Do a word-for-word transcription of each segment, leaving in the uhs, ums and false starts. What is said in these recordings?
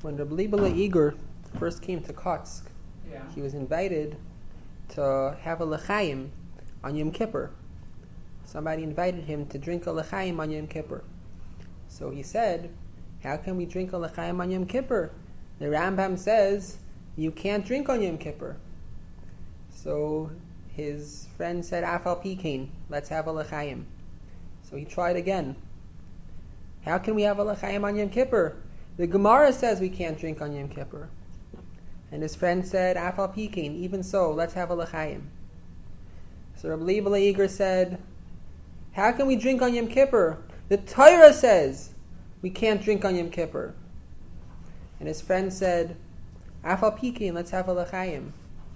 When Rabbi Leibele Eger first came to Kotsk, yeah. he was invited to have a l'chaim on Yom Kippur. Somebody invited him to drink a l'chaim on Yom Kippur. So he said, how can we drink a l'chaim on Yom Kippur? The Rambam says you can't drink on Yom Kippur. So his friend said, Afal Pikain, let's have a l'chaim. So he tried again. How can we have a l'chaim on Yom Kippur? The Gemara says we can't drink on Yom Kippur. And his friend said, Afal Pikain, even so, let's have a l'chaim. So Rabbi Leibele Eger said, how can we drink on Yom Kippur? The Torah says we can't drink on Yom Kippur. And his friend said, Afal Pikain, let's have a l'chaim.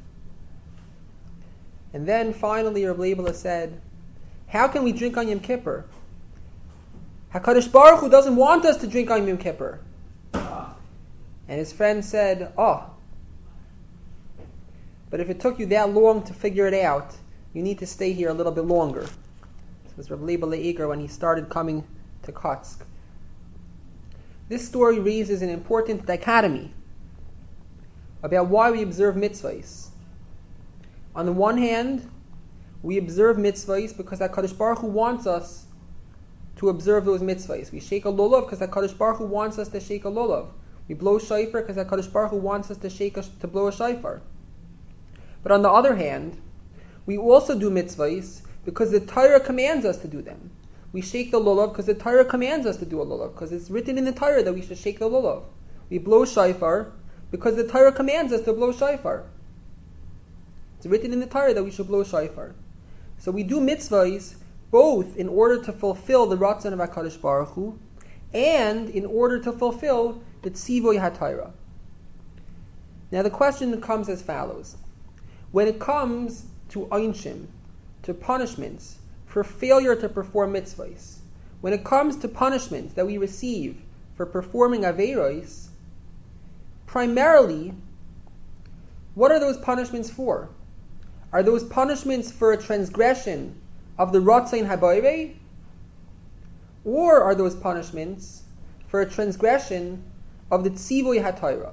And then finally Rabbi Leibele said, how can we drink on Yom Kippur? HaKadosh Baruch Hu doesn't want us to drink on Yom Kippur. And his friend said, oh, but if it took you that long to figure it out, you need to stay here a little bit longer. This was Rabbi Leibele Eger when he started coming to Kotsk. This story raises an important dichotomy about why we observe mitzvahs. On the one hand, we observe mitzvahs because HaKadosh Baruch Hu wants us to observe those mitzvahs. We shake a lulav because HaKadosh Baruch Hu wants us to shake a lulav. We blow shofar because HaKadosh Baruch Hu wants us to shake a, to blow a shofar. But on the other hand, we also do mitzvahs because the Torah commands us to do them. We shake the lulav because the Torah commands us to do a lulav, because it's written in the Torah that we should shake the lulav. We blow shofar because the Torah commands us to blow shofar. It's written in the Torah that we should blow shofar. So we do mitzvahs both in order to fulfill the ratzon of HaKadosh Baruch Hu and in order to fulfill the tzivoy HaTorah. Now the question comes as follows. When it comes to einshim, to punishments for failure to perform mitzvahs, when it comes to punishments that we receive for performing aveiros, primarily, what are those punishments for? Are those punishments for a transgression of the Ratzon Habayre? Or are those punishments for a transgression of the Tzivoy HaTorah?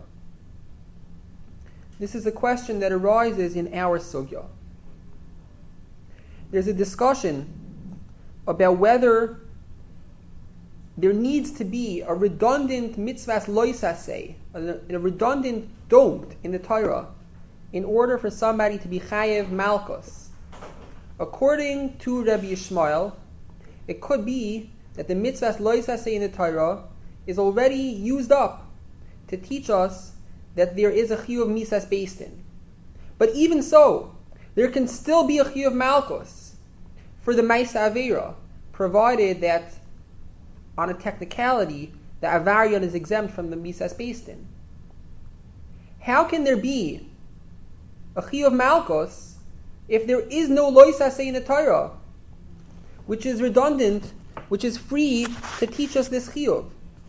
This is a question that arises in our sugya. There's a discussion about whether there needs to be a redundant mitzvahs loisaseh, a, a redundant don't in the Torah, in order for somebody to be chayev malchus. According to Rabbi Yishmael, it could be that the mitzvahs loisaseh in the Torah is already used up to teach us that there is a chiyuv misas beistin. But even so, there can still be a chiyuv malchus for the ma'isa avera, provided that on a technicality the avarian is exempt from the misas beistin. How can there be a chiyuv malchus if there is no loisaseh in the Torah, which is redundant, which is free to teach us this chiyuv?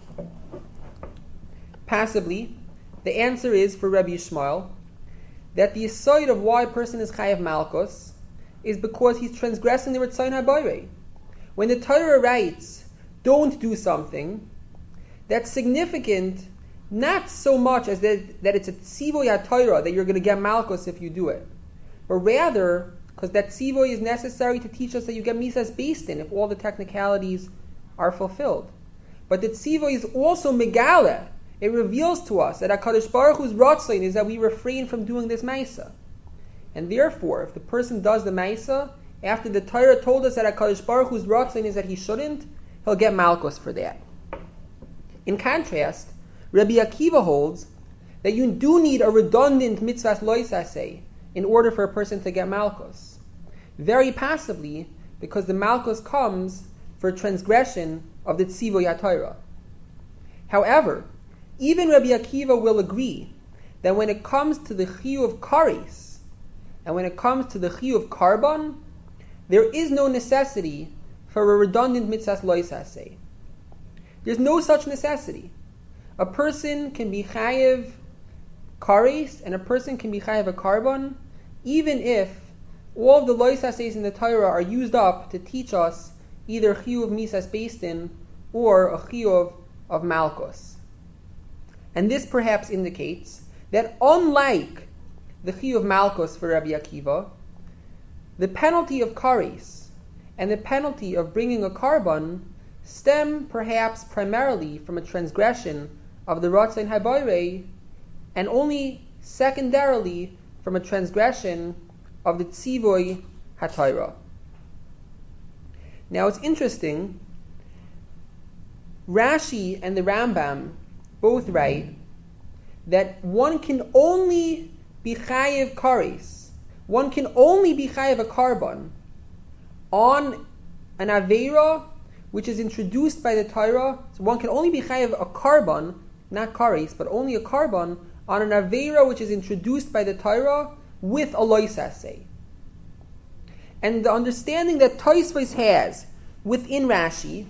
Passively, the answer is, for Rabbi Yishmael, that the aside of why a person is chayav malchus is because he's transgressing the Ratzon HaBayre. When the Torah writes, don't do something, that's significant not so much as that, that it's a tzivoy HaTorah, that you're going to get malchus if you do it, but rather because that tzivoy is necessary to teach us that you get misas beistin if all the technicalities are fulfilled. But the tzivoy is also megala. It reveals to us that HaKadosh Baruch Hu's ratzon is that we refrain from doing this ma'isa. And therefore, if the person does the ma'isa, after the Torah told us that HaKadosh Baruch Hu's ratzon is that he shouldn't, he'll get malchus for that. In contrast, Rabbi Akiva holds that you do need a redundant mitzvahs loisaseh in order for a person to get malchus. Very passively, because the malchus comes for transgression of the tzivoy HaTorah. However, even Rabbi Akiva will agree that when it comes to the chiyuv kares, and when it comes to the chiyuv karban, there is no necessity for a redundant mitzvahs loisaseh. There's no such necessity. A person can be chayev kares, and a person can be chayev a karban, even if all of the loisasehs in the Torah are used up to teach us either chiyuv misas beistin or a chiyuv of malchus. And this perhaps indicates that unlike the Chiyuv Malkos for Rabbi Akiva, the penalty of kares and the penalty of bringing a karban stem perhaps primarily from a transgression of the Ratzain Habayre, and only secondarily from a transgression of the Tzivoy HaTorah. Now it's interesting, Rashi and the Rambam both write that one can only be chayev kares, one can only be chayev a karban on an aveira which is introduced by the Torah. So one can only be chayev a karban, not kares, but only a karban on an aveira which is introduced by the Torah with a lois aseh. And the understanding that Tosfos has within Rashi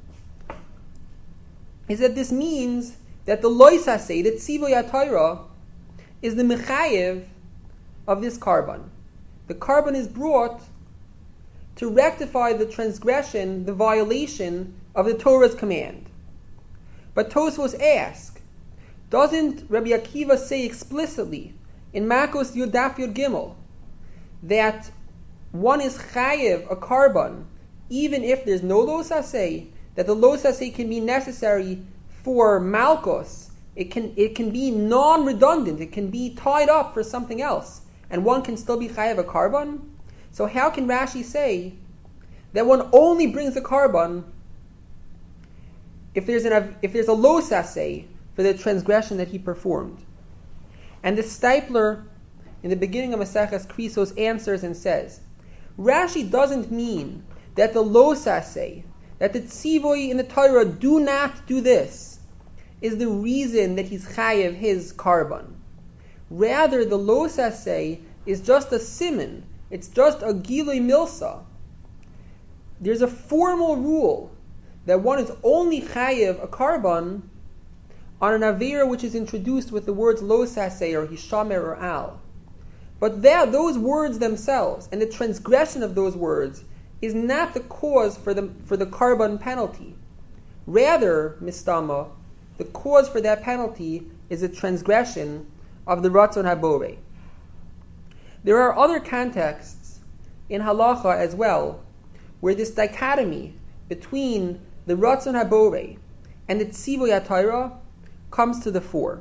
is that this means that the lois aseh, the tzivoy HaTorah, is the mechayev of this karban. The karban is brought to rectify the transgression, the violation of the Torah's command. But Tosfos asks, doesn't Rabbi Akiva say explicitly in Makos Yud Daf Yud Gimel that one is chayev a karban even if there's no los aseh, that the los aseh can be necessary for malkos, it can it can be non-redundant, it can be tied up for something else, and one can still be chayev a karban? So how can Rashi say that one only brings a karban if there's an if there's a los aseh for the transgression that he performed? And the Stipler in the beginning of Maseches Krisos answers and says, Rashi doesn't mean that the los aseh, that the tzivoy in the Torah, do not do this, is the reason that he's chayev his karban. Rather, the los aseh is just a siman, it's just a gilui milsa. There's a formal rule that one is only chayev a karban on an avera which is introduced with the words los aseh or hishamer or al. But that, those words themselves and the transgression of those words is not the cause for the for the karban penalty. Rather, mistama, the cause for that penalty is a transgression of the Ratzon HaBorei. There are other contexts in halacha as well where this dichotomy between the Ratzon HaBorei and the Tzivoy HaTorah comes to the fore.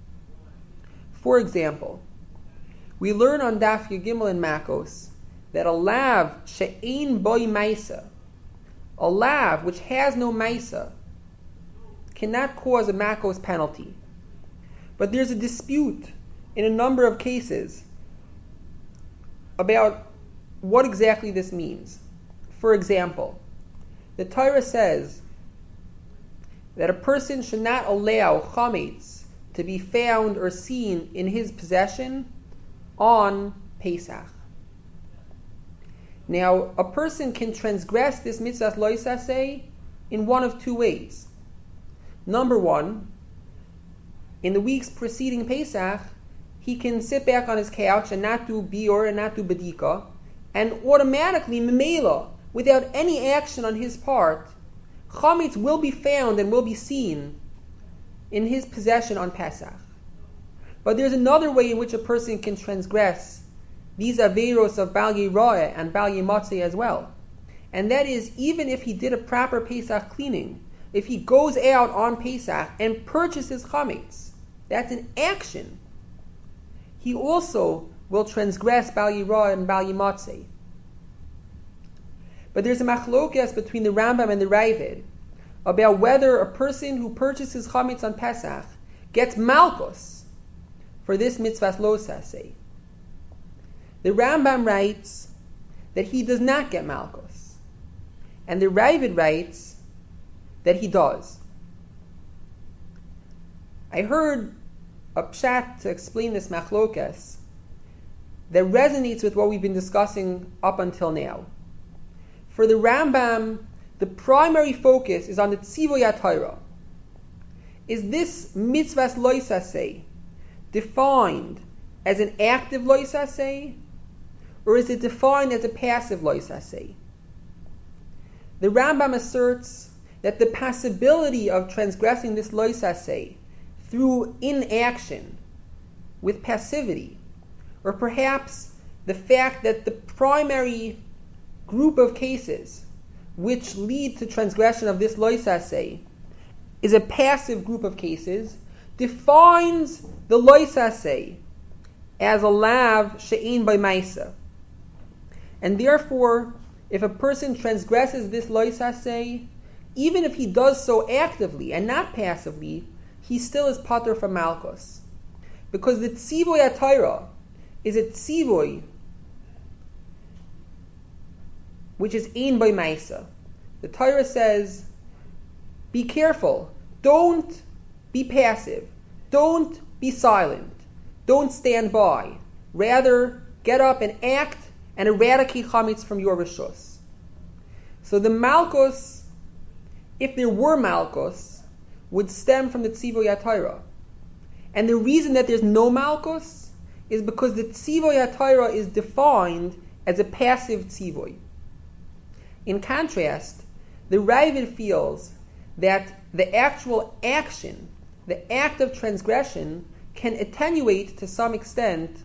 For example, we learn on Daf Yud Gimel in Makos that a lav she'ein boi maisa, a lav which has no maisa, cannot cause a Makos penalty. But there's a dispute in a number of cases about what exactly this means. For example, the Torah says that a person should not allow chametz to be found or seen in his possession on Pesach. Now, a person can transgress this mitzvah lois aseh in one of two ways. Number one, in the weeks preceding Pesach, he can sit back on his couch and not do biur and not do bedika, and automatically, memela, without any action on his part, chametz will be found and will be seen in his possession on Pesach. But there's another way in which a person can transgress these aveiros of Bal Yira'eh and Bal Yimatzeh as well. And that is, even if he did a proper Pesach cleaning, if he goes out on Pesach and purchases chametz, that's an action, he also will transgress Bal Yira'eh and Bal Yimatzeh. But there's a machlokas between the Rambam and the Ravid about whether a person who purchases chametz on Pesach gets malchus for this mitzvah los aseh. The Rambam writes that he does not get malchus, and the Ravid writes that he does. I heard a pshat to explain this machlokas that resonates with what we've been discussing up until now. For the Rambam, the primary focus is on the Tzivoy HaTorah. Is this mitzvah lois aseh defined as an active lois aseh, or is it defined as a passive lois aseh? The Rambam asserts that the possibility of transgressing this lois aseh through inaction, with passivity, or perhaps the fact that the primary group of cases which lead to transgression of this lois aseh is a passive group of cases, defines the lois aseh as a lav she'ein by maisa. And therefore, if a person transgresses this lois aseh, even if he does so actively and not passively, he still is pater from malchus. Because the tzivoy atayra is a tzivoy which is ein by maisa. The Torah says, be careful, don't be passive, don't be silent, don't stand by. Rather, get up and act and eradicate chametz from your rishus. So the malchus, if there were malchus, would stem from the tzivoy atayra. And the reason that there's no malchus is because the tzivoy atayra is defined as a passive tzivoy. In contrast, the Ravid feels that the actual action, the act of transgression, can attenuate to some extent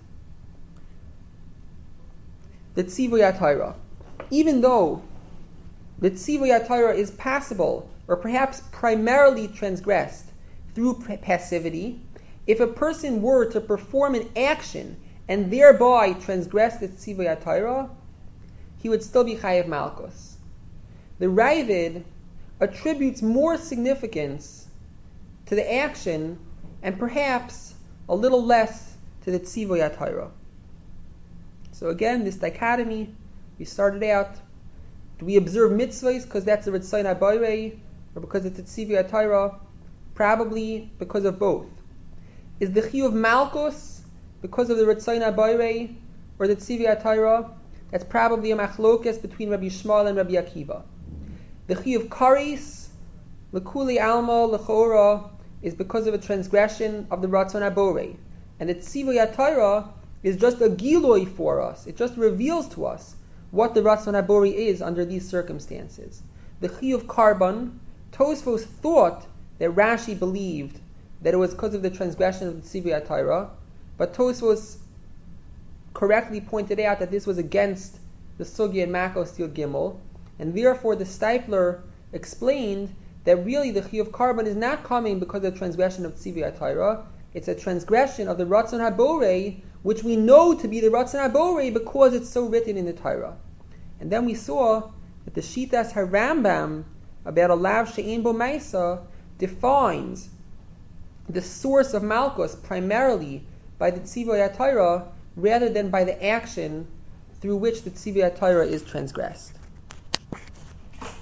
the tzivoy atayra. Even though the tzivoy atayra is passable, or perhaps primarily transgressed through passivity, if a person were to perform an action and thereby transgress the tzivoy atayra, he would still be chayav malchus. The Ravid attributes more significance to the action and perhaps a little less to the tzivoy atayra. So again, this dichotomy, we started out, do we observe mitzvahs because that's a Ritzayin HaBorei, or because it's a tzivoy atayra? Probably because of both. Is the chiyuv malchus because of the Ritzayin HaBorei or the tzivoy atayra? That's probably a machlokas between Rabbi Yishmael and Rabbi Akiva. The chiyuv karis, lekuli alma, lechora, is because of a transgression of the Ratzon HaBorei. And the tzivoy atayra is just a giloi for us. It just reveals to us what the Ratzon HaBorei is under these circumstances. The chiyuv karban, Tosfos thought that Rashi believed that it was because of the transgression of the tzivoy atayra, but Tosfos correctly pointed out that this was against the sugya in Makos Yud Gimel, and therefore the Steipler explained that really the chiyuv karban is not coming because of the transgression of tzivoy atayra. It's a transgression of the Ratzon HaBorei, which we know to be the Ratzon HaBorei because it's so written in the Torah. And then we saw that the Shitas HaRambam about a lav she'ein bo maisa defines the source of malchus primarily by the tzivoy atayra rather than by the action through which the tzivoy atayra is transgressed.